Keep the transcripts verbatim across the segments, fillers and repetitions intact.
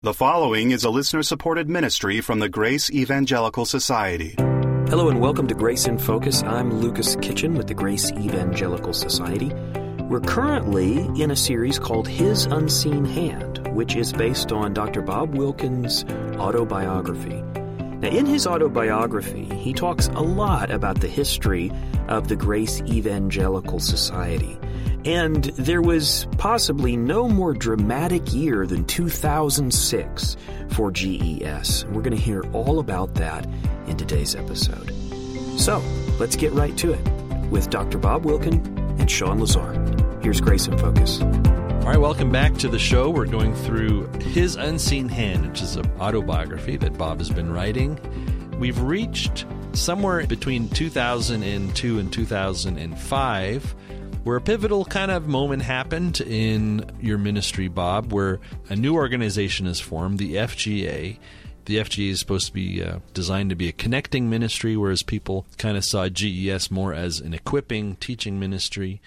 The following is a listener-supported ministry from the Grace Evangelical Society. Hello and welcome to Grace in Focus. I'm Lucas Kitchen with the Grace Evangelical Society. We're currently in a series called His Unseen Hand, which is based on Doctor Bob Wilkins' autobiography. Now, in his autobiography, he talks a lot about the history of the Grace Evangelical Society. And there was possibly no more dramatic year than two thousand six for G E S. We're going to hear all about that in today's episode. So, let's get right to it with Doctor Bob Wilkin and Sean Lazar. Here's Grace in Focus. All right, welcome back to the show. We're going through His Unseen Hand, which is an autobiography that Bob has been writing. We've reached somewhere between two thousand two and two thousand five, where a pivotal kind of moment happened in your ministry, Bob, where a new organization is formed, the F G A. The F G A is supposed to be uh, designed to be a connecting ministry, whereas people kind of saw G E S more as an equipping, teaching ministry.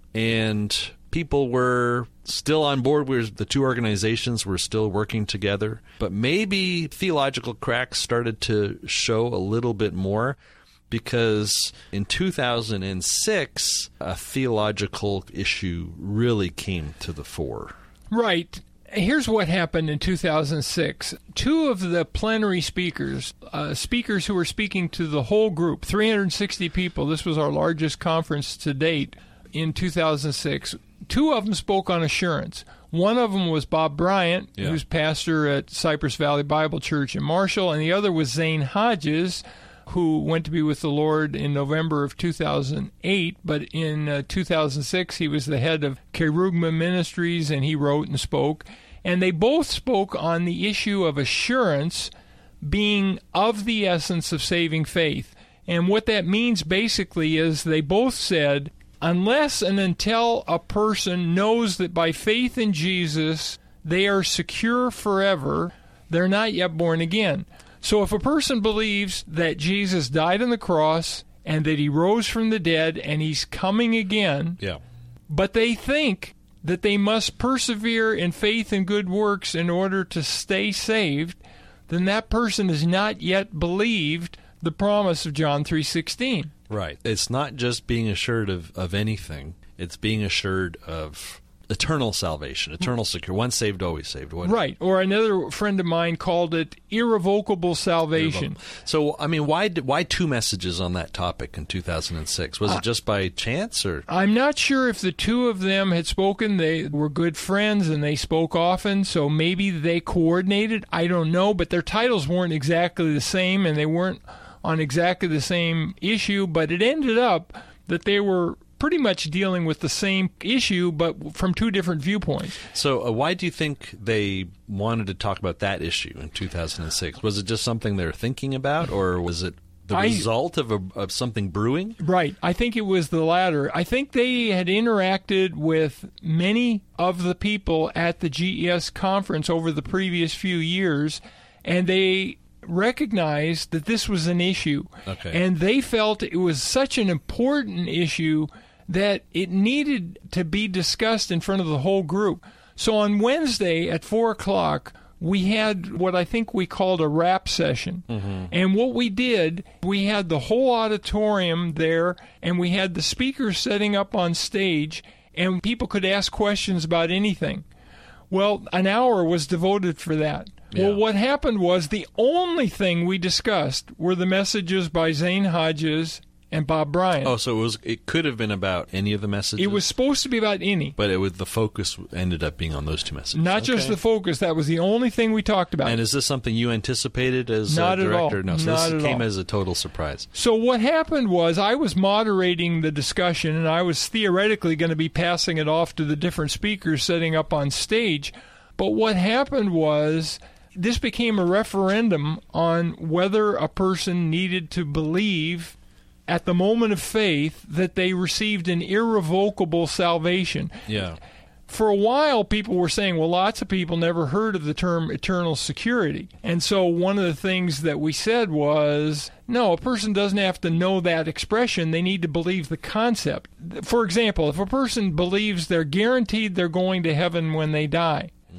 And people were still on board where the two organizations were still working together. But maybe theological cracks started to show a little bit more, because in two thousand six, a theological issue really came to the fore. Right. Here's what happened in two thousand six. Two of the plenary speakers, uh, speakers who were speaking to the whole group, three hundred sixty people, this was our largest conference to date in two thousand six, two of them spoke on assurance. One of them was Bob Bryant, yeah. who's pastor at Cypress Valley Bible Church in Marshall, and the other was Zane Hodges, who went to be with the Lord in November of two thousand eight, but in uh, two thousand six he was the head of Kerugma Ministries, and he wrote and spoke. And they both spoke on the issue of assurance being of the essence of saving faith. And what that means basically is they both said, unless and until a person knows that by faith in Jesus they are secure forever, they're not yet born again. So if a person believes that Jesus died on the cross and that he rose from the dead and he's coming again, yeah. but they think that they must persevere in faith and good works in order to stay saved, then that person has not yet believed the promise of John three sixteen. Right. It's not just being assured of, of anything. It's being assured of eternal salvation, eternal secure. Once saved, always saved. What? Right. Or another friend of mine called it irrevocable salvation. Irrevocable. So, I mean, why why two messages on that topic in two thousand six? Was uh, it just by chance? Or I'm not sure if the two of them had spoken. They were good friends and they spoke often, so maybe they coordinated. I don't know, but their titles weren't exactly the same and they weren't on exactly the same issue, but it ended up that they were pretty much dealing with the same issue, but from two different viewpoints. So uh, why do you think they wanted to talk about that issue in two thousand six? Was it just something they were thinking about, or was it the I, result of, a, of something brewing? Right. I think it was the latter. I think they had interacted with many of the people at the G E S conference over the previous few years, and they recognized that this was an issue. Okay. And they felt it was such an important issue that it needed to be discussed in front of the whole group. So on Wednesday at four o'clock, we had what I think we called a rap session. Mm-hmm. And what we did, we had the whole auditorium there, and we had the speakers setting up on stage, and people could ask questions about anything. Well, an hour was devoted for that. Yeah. Well, what happened was the only thing we discussed were the messages by Zane Hodges and Bob Bryant. Oh, so it was. It could have been about any of the messages? It was supposed to be about any. But it was, the focus ended up being on those two messages. Not okay. just the focus. That was the only thing we talked about. And is this something you anticipated as Not a director? At all. No, so Not this at came all. as a total surprise. So what happened was I was moderating the discussion, and I was theoretically going to be passing it off to the different speakers setting up on stage. But what happened was this became a referendum on whether a person needed to believe at the moment of faith that they received an irrevocable salvation. Yeah. For a while, people were saying, well, lots of people never heard of the term eternal security. And so one of the things that we said was, no, a person doesn't have to know that expression. They need to believe the concept. For example, if a person believes they're guaranteed they're going to heaven when they die,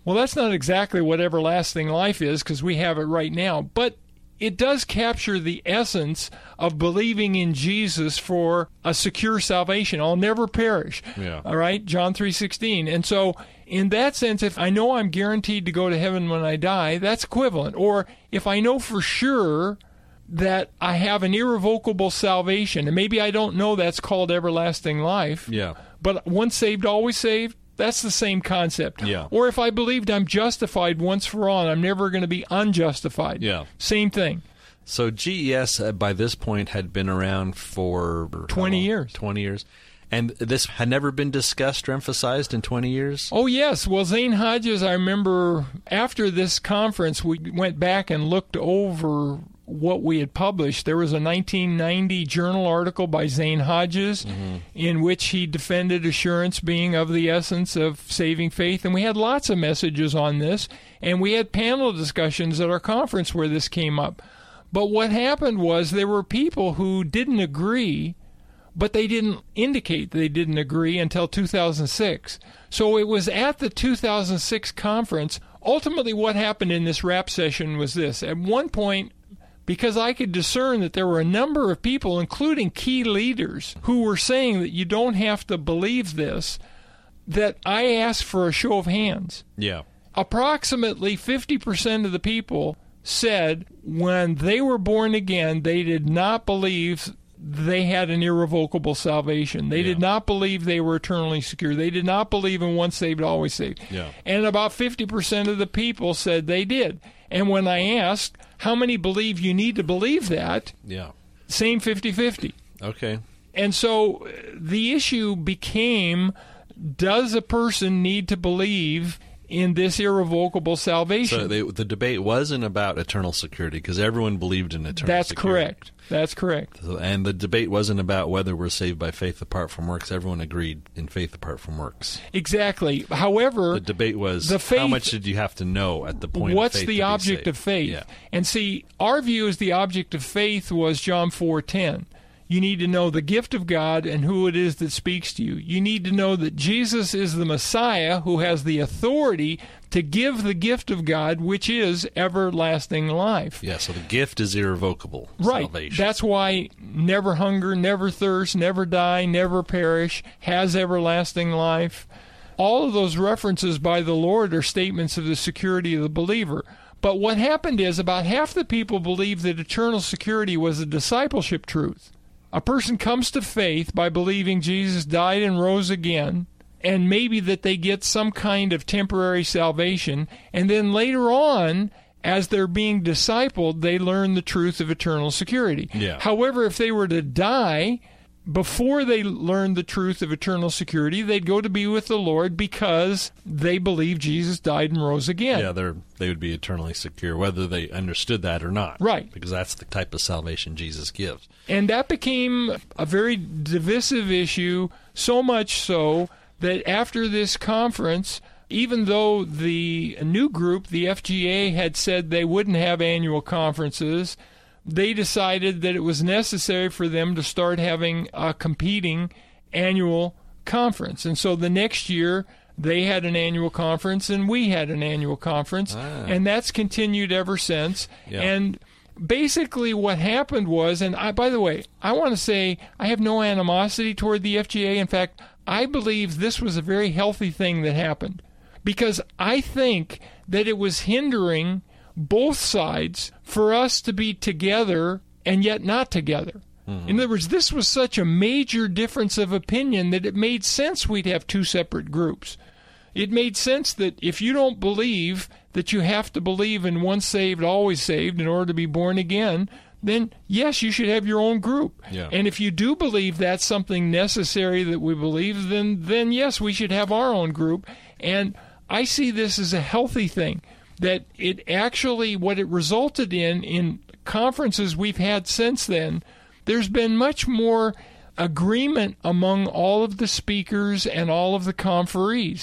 Well, that's not exactly what everlasting life is, because we have it right now, but it does capture the essence of believing in Jesus for a secure salvation. I'll never perish. Yeah. All right, John three sixteen. And so in that sense, if I know I'm guaranteed to go to heaven when I die, that's equivalent. Or if I know for sure that I have an irrevocable salvation, and maybe I don't know that's called everlasting life, Yeah. but once saved, always saved, that's the same concept. Yeah. Or if I believed I'm justified once for all, and I'm never going to be unjustified. Yeah. Same thing. So G E S, uh, by this point, had been around for twenty years. twenty years. And this had never been discussed or emphasized in twenty years? Oh, yes. Well, Zane Hodges, I remember after this conference, we went back and looked over what we had published. There was a nineteen ninety journal article by Zane Hodges mm-hmm. in which he defended assurance being of the essence of saving faith. And we had lots of messages on this. And we had panel discussions at our conference where this came up. But what happened was there were people who didn't agree, but they didn't indicate they didn't agree until two thousand six. So it was at the two thousand six conference. Ultimately, what happened in this wrap session was this. At one point, because I could discern that there were a number of people, including key leaders, who were saying that you don't have to believe this, that I asked for a show of hands. Yeah. Approximately fifty percent of the people said when they were born again, they did not believe they had an irrevocable salvation. They Yeah. did not believe they were eternally secure. They did not believe in once saved, always saved. Yeah. And about fifty percent of the people said they did. And when I asked, how many believe you need to believe that? Yeah. Same fifty-fifty. Okay. And so the issue became, does a person need to believe in this irrevocable salvation? So they, the debate wasn't about eternal security because everyone believed in eternal That's security. correct. That's correct. So, and the debate wasn't about whether we're saved by faith apart from works. Everyone agreed in faith apart from works. Exactly. However, The debate was the faith, how much did you have to know at the point what's of faith the to be object saved? of faith? Yeah. And see, our view is the object of faith was John four ten. You need to know the gift of God and who it is that speaks to you. You need to know that Jesus is the Messiah who has the authority to give the gift of God, which is everlasting life. Yeah, so the gift is irrevocable Right. salvation. That's why never hunger, never thirst, never die, never perish, has everlasting life. All of those references by the Lord are statements of the security of the believer. But what happened is about half the people believed that eternal security was a discipleship truth. A person comes to faith by believing Jesus died and rose again, and maybe that they get some kind of temporary salvation, and then later on, as they're being discipled, they learn the truth of eternal security. Yeah. However, if they were to die before they learned the truth of eternal security, they'd go to be with the Lord because they believe Jesus died and rose again. Yeah, they're, they would be eternally secure, whether they understood that or not. Right. Because that's the type of salvation Jesus gives. And that became a very divisive issue, so much so that after this conference, even though the new group, the F G A, had said they wouldn't have annual conferences, they decided that it was necessary for them to start having a competing annual conference. And so the next year, they had an annual conference and we had an annual conference. Ah. And that's continued ever since. Yeah. And basically what happened was, and I, by the way, I want to say I have no animosity toward the F G A. In fact, I believe this was a very healthy thing that happened because I think that it was hindering both sides for us to be together and yet not together. Mm-hmm. In other words, this was such a major difference of opinion that it made sense we'd have two separate groups. It made sense that if you don't believe that you have to believe in once saved, always saved in order to be born again, then yes, you should have your own group. Yeah. And if you do believe that's something necessary that we believe, then then yes, we should have our own group. And I see this as a healthy thing, that it actually, what it resulted in, in conferences we've had since then, there's been much more agreement among all of the speakers and all of the conferees.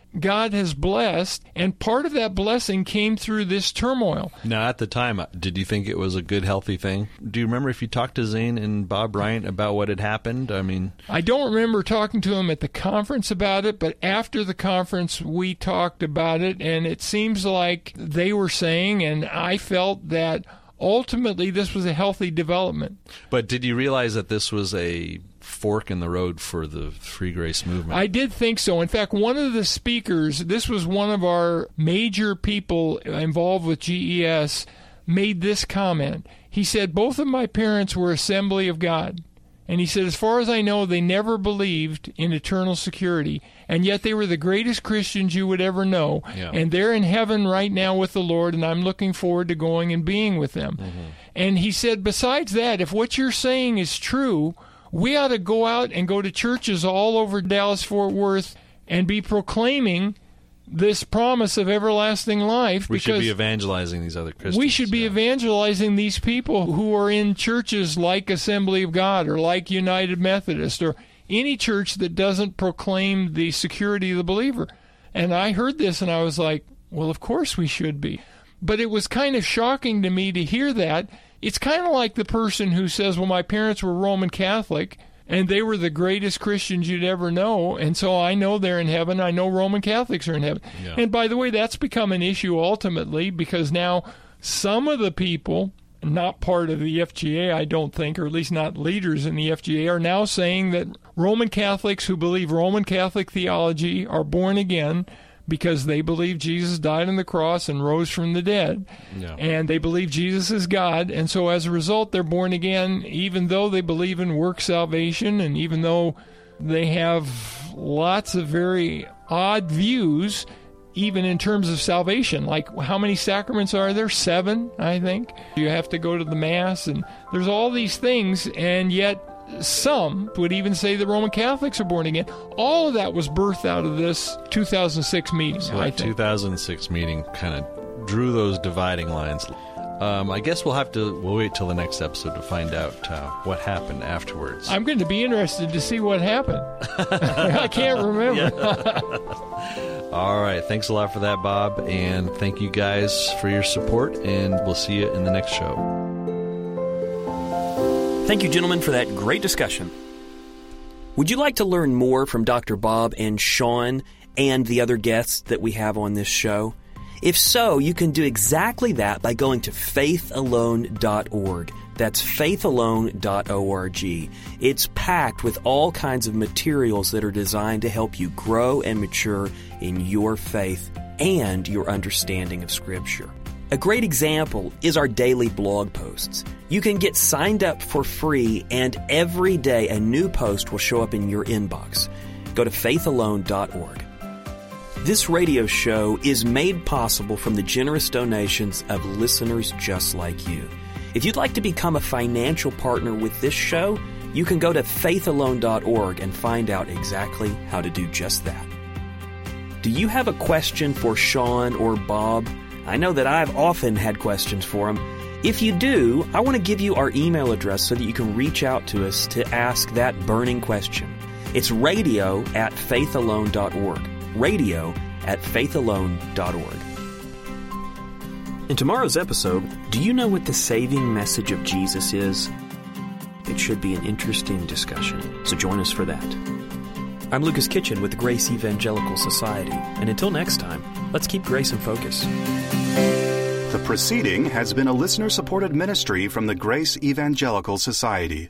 God has blessed, and part of that blessing came through this turmoil. Now, at the time, did you think it was a good, healthy thing? Do you remember if you talked to Zane and Bob Bryant about what had happened? I mean, I don't remember talking to them at the conference about it, but after the conference, we talked about it, and it seems like they were saying, and I felt that ultimately this was a healthy development. But did you realize that this was a fork in the road for the Free Grace movement? I did think so. In fact, one of the speakers, this was one of our major people involved with G E S, made this comment. He said, both of my parents were Assembly of God. And he said, as far as I know, they never believed in eternal security, and yet they were the greatest Christians you would ever know. Yeah. And they're in heaven right now with the Lord, and I'm looking forward to going and being with them. Mm-hmm. And he said, besides that, if what you're saying is true, we ought to go out and go to churches all over Dallas-Fort Worth and be proclaiming this promise of everlasting life. We should be evangelizing these other Christians. We should be yeah. evangelizing these people who are in churches like Assembly of God or like United Methodist or any church that doesn't proclaim the security of the believer. And I heard this and I was like, well, of course we should be. But it was kind of shocking to me to hear that. It's kind of like the person who says, well, my parents were Roman Catholic, and they were the greatest Christians you'd ever know, and so I know they're in heaven. I know Roman Catholics are in heaven. Yeah. And by the way, that's become an issue ultimately because now some of the people, not part of the F G A, I don't think, or at least not leaders in the F G A, are now saying that Roman Catholics who believe Roman Catholic theology are born again because they believe Jesus died on the cross and rose from the dead. Yeah. And they believe Jesus is God. And so as a result, they're born again, even though they believe in work salvation and even though they have lots of very odd views, even in terms of salvation. Like, how many sacraments are there? Seven, I think. You have to go to the Mass, and there's all these things, and yet some would even say the Roman Catholics are born again. All of that was birthed out of this two thousand six meeting, so I that think. two thousand six meeting kind of drew those dividing lines. Um, I guess we'll have to, we'll wait till the next episode to find out uh, what happened afterwards. I'm going to be interested to see what happened. I can't remember. All right. Thanks a lot for that, Bob. And thank you guys for your support, and we'll see you in the next show. Thank you, gentlemen, for that great discussion. Would you like to learn more from Doctor Bob and Sean and the other guests that we have on this show? If so, you can do exactly that by going to faith alone dot org. That's faith alone dot org. It's packed with all kinds of materials that are designed to help you grow and mature in your faith and your understanding of Scripture. A great example is our daily blog posts. You can get signed up for free, and every day a new post will show up in your inbox. Go to faith alone dot org. This radio show is made possible from the generous donations of listeners just like you. If you'd like to become a financial partner with this show, you can go to faith alone dot org and find out exactly how to do just that. Do you have a question for Sean or Bob? I know that I've often had questions for them. If you do, I want to give you our email address so that you can reach out to us to ask that burning question. It's radio at faith alone dot org. Radio at faith alone dot org. In tomorrow's episode, do you know what the saving message of Jesus is? It should be an interesting discussion, so join us for that. I'm Lucas Kitchen with the Grace Evangelical Society, and until next time, let's keep grace in focus. The proceeding has been a listener-supported ministry from the Grace Evangelical Society.